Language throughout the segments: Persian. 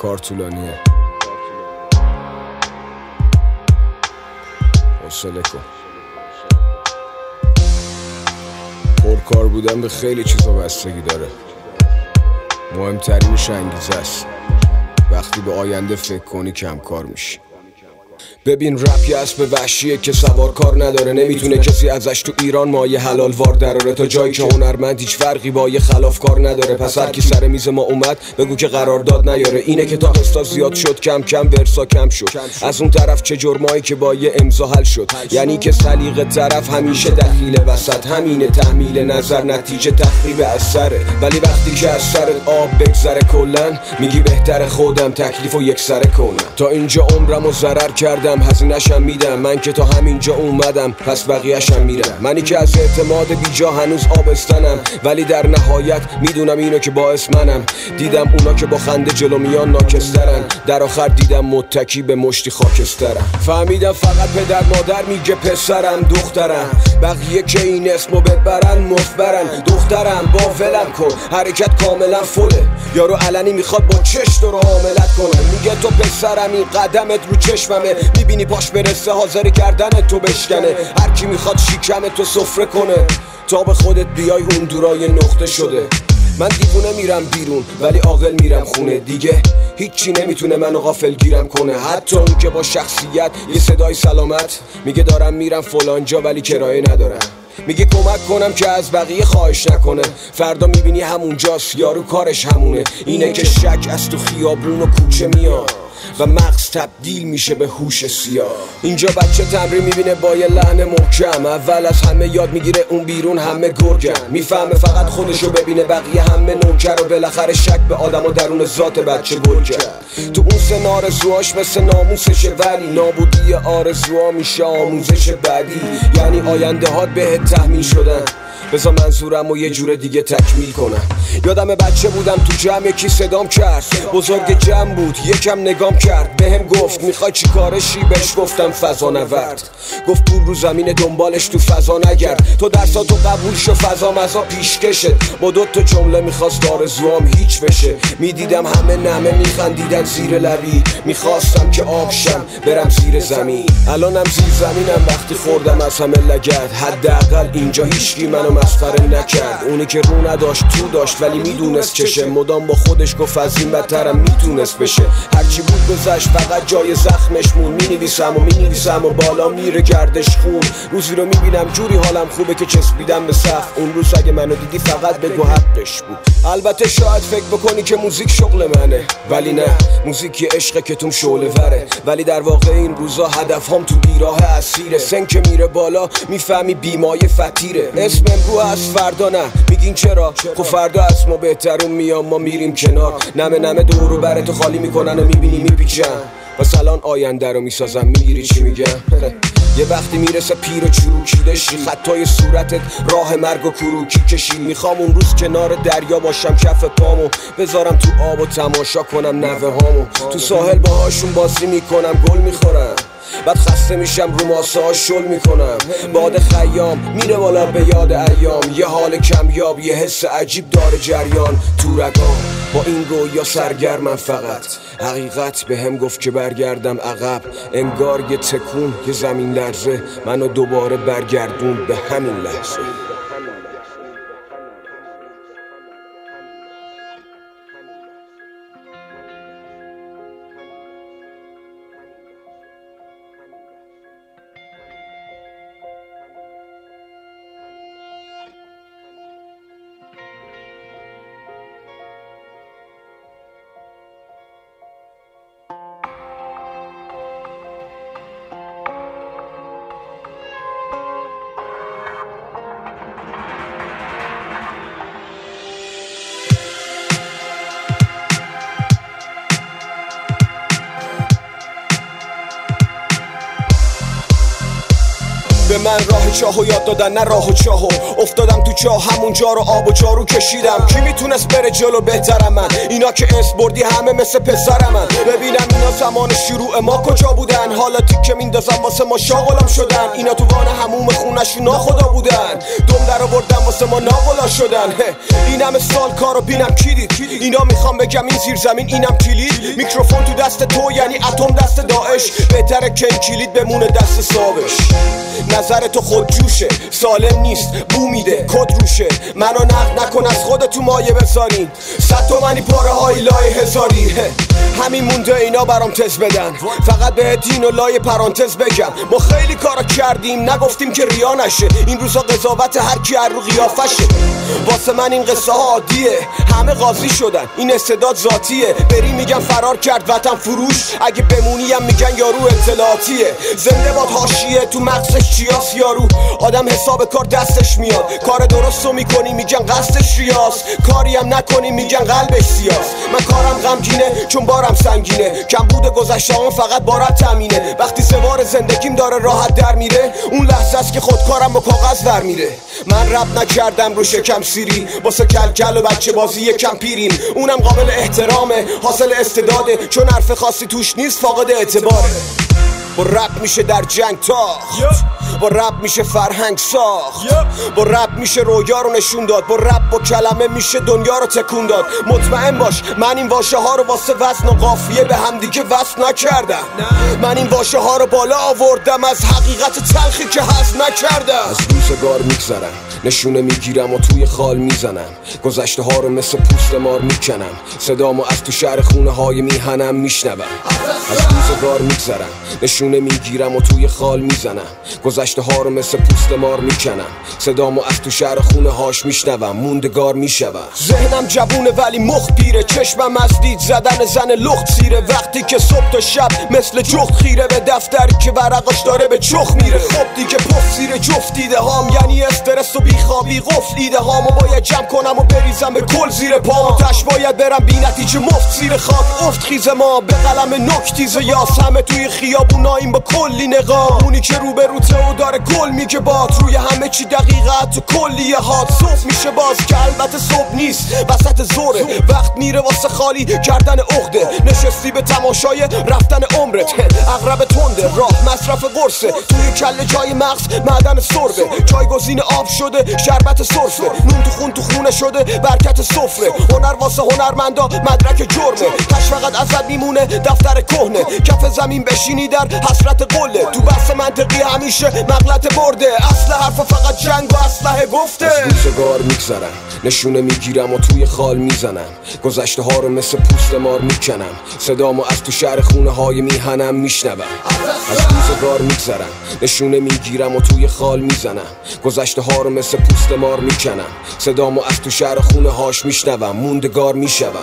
کار طولانیه، حوصله کن. پرکار بودن به خیلی چیزا بستگی داره، مهمترینش انگیزه است. وقتی به آینده فکر کنی کم کار میشی. ببین رپ یه اسب وحشیه که سوار کار نداره، نمیتونه کسی ازش تو ایران مایه حلال وار دراره. تا جایی که هنرمند هیچ فرقی با یه خلاف کار نداره. پس هر کی سر میز ما اومد بگو که قرارداد نیاره. اینه که تا قسطا زیاد شد کم کم ورسا کم شد. از اون طرف چه جرمایی که با یه امضا حل شد. یعنی که سلیقه طرف همیشه دخیل وسط. همینه تحمیل نظر نتیجه تخریب اثره. ولی وقتی که از سرت آب بگذره کلن میگی بهتر خودم تکلیفو یک سره کنم. تا اینجا عمرمو ضرر کردم هزینه‌شم میدم. من که تا همینجا اومدم پس بقیه‌شم میرم. منی که از اعتماد بیجا هنوز آبستنم، ولی در نهایت میدونم اینو که باعث منم. دیدم اونا که با خنده جلو میان ناکسترن، در آخر دیدم متکی به مشتی خاکسترم. فهمیدم فقط پدر مادر میگه پسرم دخترم، بقیه که این اسمو ببرن مفبرن. دخترم با ولم کن حرکت کاملا فله، یارو علنی میخواد با چش تو رو حاملت کنه. میگه تو پسرم این قدمت رو چشممه، میبینی پاش برسه حاضر کردن تو بشکنه. هر کی میخواد شیکم تو سفره کنه تا به خودت بیای اون دورای نقطه شده. من دیوونه میرم بیرون ولی عاقل میرم خونه. دیگه هیچی نمیتونه منو غافلگیرم کنه. حتی اون که با شخصیت یه صدای سلامت میگه دارم میرم فلان جا ولی کرایه ندارم. میگه کمک کنم که از بقیه خواهش نکنه. فردا میبینی همونجاست یارو کارش همونه. اینه که شک از تو خیابون و کوچه میاد و مغز تبدیل میشه به هوش سیاه. اینجا بچه تمرین میبینه با یه لحن محکم. اول از همه یاد میگیره اون بیرون همه گرگن. میفهمه فقط خودشو ببینه بقیه همه نوکر. و بالاخره شک به آدم و درون ذات بچه گل کرد. تو اون سن آرزوهاش مثل ناموسشه، ولی نابودی آرزوها میشه آموزش بعدی. یعنی آینده هات بهت تحمیل شدن. بذار منظورم و یه جور دیگه تکمیل کنم. یادم بچه بودم تو جمع یکی صدام کرد، بزرگ جمع بود یکم نگام کرد. بهم گفت میخوای چی کارشی؟ بهش گفتم فضا نورد. گفت پول رو زمین دنبالش تو فضا نگرد. تو درساتو قبول شو فضا مزا پیشکشت. با دو تا جمله میخواست آرزوام هیچ بشه. میدیدم همه نمه میخندیدن زیر لبی. میخواستم که آبشم برم زیر زمین. الانم زیر زمینم وقتی خوردم از همه لگد. حداقل اینجا هیچکی منو مسخره نکرد. اونی که رو نداشت تو داشت ولی میدونست چشه. مدام با خودش گفت از این بدترم میتونست بشه. هرچی بود گذشت فقط جای زخمش مون. مینویسم و بالا میره گردش خون. روزی رو میبینم جوری حالم خوبه که چسبیدم به سقف. اون روز اگه منو دیدی فقط بگو حقش بود. البته شاید فکر بکنی که موزیک شغل منه، ولی نه، موزیک یه عشقه که توم شعله وره. ولی در واقع این روزا هدفهام تو بیراه اسیره. سن که میره بالا میفهمی بیمایه فتیره. اسم امرو از فردا نه، میگین چرا؟ خب فردا از ما بهترون میام ما میریم کنار. نمه دورو براتو خالی میکنن و میبینی میپیچن. پس الان آینده رو میسازم. میگیری چی میگم؟ یه وقتی میرسه پیر و چروکیده شی، خطای صورتت راه مرگ و کروکی کشی. میخوام اون روز کنار دریا باشم کف پامو بذارم تو آب و تماشا کنم نوه هامو. تو ساحل باهاشون بازی میکنم گل میخورم. بعد خسته میشم رو ماسه ها شل میکنم. باد خیام میره بالا به یاد ایام. یه حال کمیاب یه حس عجیب داره جریان تو رگام. با این رویا سرگرمم فقط. حقیقت به هم گفت که برگردم عقب. انگار یه تکون یه زمین لرزه منو دوباره برگردون به همین لحظه. من راه چاهو یاد دادن نه راه و چاهو افتادم تو چاه همونجا رو آب و جارو کشیدم کی میتونست بره جلو بهترم من اینا که اسم بردی همه مثل پسرم من ببینم اینا زمان شروع ما کجا بودن حالا تیکه میندازم واسه ما شاغلم شدن اینا تو وان هموم خونشون ناخدا بودن دم در آوردن واسه ما ناغلا شدن این همه سال کارو بینم کی دید اینا میخوام بگم این زیر زمین اینم کلید میکروفون تو دست تو یعنی اتم دست داعش بهتره که این کلید بمونه دست صابش نظر تو خود جوشه سالم نیست بو میده کد روشه منو نقد نکن از خودت تو مایه بذارین 100 تومنی پاره های لای هزاری همین مونده اینا برام تز بدن فقط به دین و لای پرانتز بگم ما خیلی کارا کردیم نگفتیم که ریا نشه این روزا قضاوت هر کی هر رو قیافشه واسه من این قصه ها عادیه همه قاضی شدن این استعداد ذاتیه بری میگن فرار کرد وطن فروش اگه بمونیم میگن یارو اطلاعاتیه زنده باد حاشیه تو مغزش چیاس یارو آدم حساب کار دستش میاد کار درستو میکنی میگن قصدش ریاست کاری هم نکنی میگن قلبش سیاس من کارم غمگینه چون بارم سنگینه کم بوده گذشته‌ام فقط بارت تامینه وقتی سوار زندگیم داره راحت در میره اون لحظه است که خودکارم با کاغذ در میره من رپ نکردم رو شکم سیری واسه کلکل و بچه بازی یکم پیریم اونم قابل احترامه حاصل استعداده چون حرف خاصی توش نیست فاقد اعتباره با رپ میشه در جنگ تاخت با رپ میشه فرهنگ ساخت با رپ میشه رویا رو نشون داد با رپ با کلمه میشه دنیا رو تکون داد مطمئن باش من این واژه ها رو واسه وزن و قافیه به هم دیگه وصل نکردم من این واژه ها رو بالا آوردم از حقیقت تلخی که هست نکردم از روزگار میگذرم نشونه میگیرم و توی خال میزنم گذشته ها رو مثل پوست مار میکنم صدامو از تو شهر خونه های میهنم میشنوم از روزگار میگذرم نشونه میگیرم و توی خال میزنم گذشته ها رو مثل پوست مار میکنم صدامو از تو شهر خونه هاش میشنوم موندگار میشوم ذهنم جوونه ولی مخ پیره چشمم از دید زدن زن لخت سیره وقتی که صبح تا شب مثل جخت خیره به دفتری که ورقاش داره به چخ میره خب دیگه پف زیر جفت دیده هام یعنی استرس و بیخوابی قفل ایده هامو باید جمع کنم و بریزم به کل زیر پام تش باید برم بی نتیجه مفت زیر خاک افت خیز ما به قلم نکتیز یاس همه توی خیابوناییم با کلی نقاب اونی که رو به روته و داره گل میگه باد روی همه چی دقیقت تو کلیه هات صبح میشه باز که البته صبح نیست وسط زوره وقت میره واسه خالی کردن عقده نشستی به تماشای رفتن عمرت اغرب تنده راه مصرف قرصه توی کله جای مغز معدن سربه جایگزین آب شده شربت سرفه نون تو خون تو خونه شده برکت سفره هنر واسه هنرمندا مدرک جرمه کش فقط ازت میمونه دفتر کهنه کف زمین بشینی در حسرت قله تو بحث منطقی همیشه مغلط برده اصل حرفا فقط جنگ و اسلحه گفته از روزگار میگذرم نشونه میگیرم و توی خال میزنم گذشته ها رو مثل پوست مار میکنم صدامو از تو شهر خونه های میهنم میشنوم از روزگار میگذرم نشونه میگیرم و توی خال میزنم گذشته ها رو مثل پوست مار میکنم صدامو از تو شهر خونه هاش میشنوم موندگار میشوم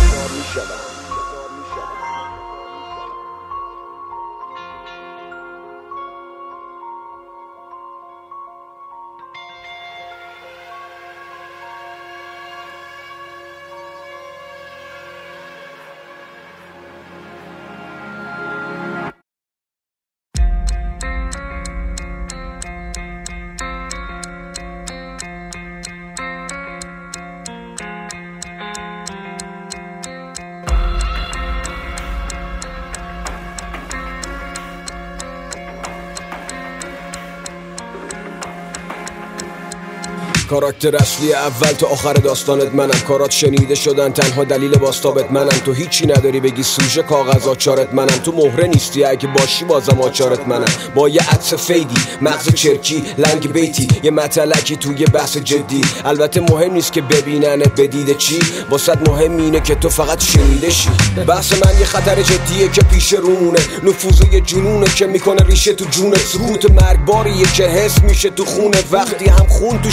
کاراکتر اصلی اول تا آخر داستانت منم کارات شنیده شدن تنها دلیل باستابت منم تو هیچی نداری بگی سوژه کاغذ آچارت منم تو مهره نیستی اگه باشی بازم آچارت منم با یه عطس فیدی مغز چرکی لنگ بیتی یه مطلقی توی بحث جدی البته مهم نیست که ببیننت بدیده چی واسط مهم اینه که تو فقط شنیده شی بحث من یه خطر جدیه که پیش رومونه نفوذ یه جنونه که میکنه ریشه تو جونت سکوت مرگباریه که حس میشه تو خونه وقتی هم خون تو شیشه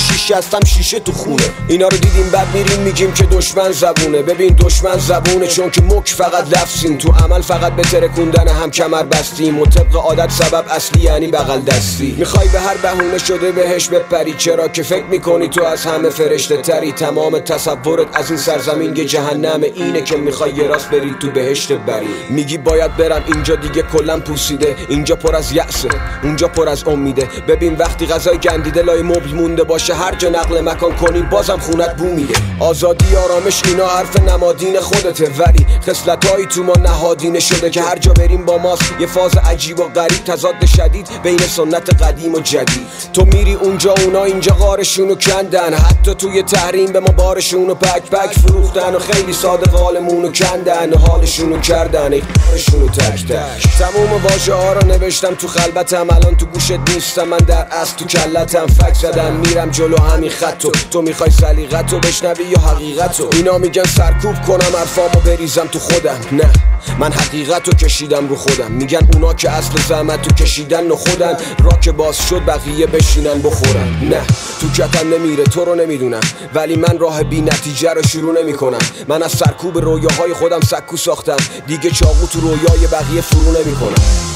بستم شیشه تو خونه. اینا رو دیدیم بعد میریم میگیم که دشمن زبونه. ببین دشمن زبونه چون که مک فقط لفظیم، تو عمل فقط به ترکوندن هم کمر بستیم و طبق عادت سبب اصلی یعنی بغل دستی. میخوای به هر بهونه شده بهش بپری، چرا که فکر میکنی تو از همه فرشته تری. تمام تصورت از این سرزمین یه جهنم، اینه که میخوای یه راست بری تو بهشت بری. میگی باید برم اینجا دیگه کلم پوسیده، اینجا پر از یأسه اونجا پر از امیده. ببین وقتی غذای گندیده لای مبل مونده باشه، هر جا نقل مکان کنی بازم خونت بو میده. آزادی آرامش اینا حرف نمادین خودته، ولی خصلتایی تو ما نهادینه شده که هر جا بریم با ماست. یه فاز عجیب و غریب، تضاد شدید بین سنت قدیم و جدید. تو میری اونجا اونا اینجا غارشونو کندن، حتی توی تحریم به ما بارشونو پک پک فروختن و خیلی ساده قالمونو کندن و حالشونو کردن ایشونو تک تک. تموم واژه ها رو نوشتم تو خلبتم، الان تو گوشت نیستم، من در اصل تو کلتم. فک زدم میرم جلو همین خطو، تو میخوای سلیقتو بشنوی یا حقیقتو؟ اینا میگن سرکوب کنم حرفامو بریزم تو خودم، نه من حقیقتو کشیدم رو خودم. میگن اونا که اصل زحمتو کشیدن و خودن، را که باز شد بقیه بشینن بخورن. نه تو کتم نمیره تو رو نمیدونم، ولی من راه بی نتیجه رو شروع نمی کنم. من از سرکوب رویاهای خودم سکو ساختم، دیگه چاقو تو رویای بقیه فرو نمی کنم.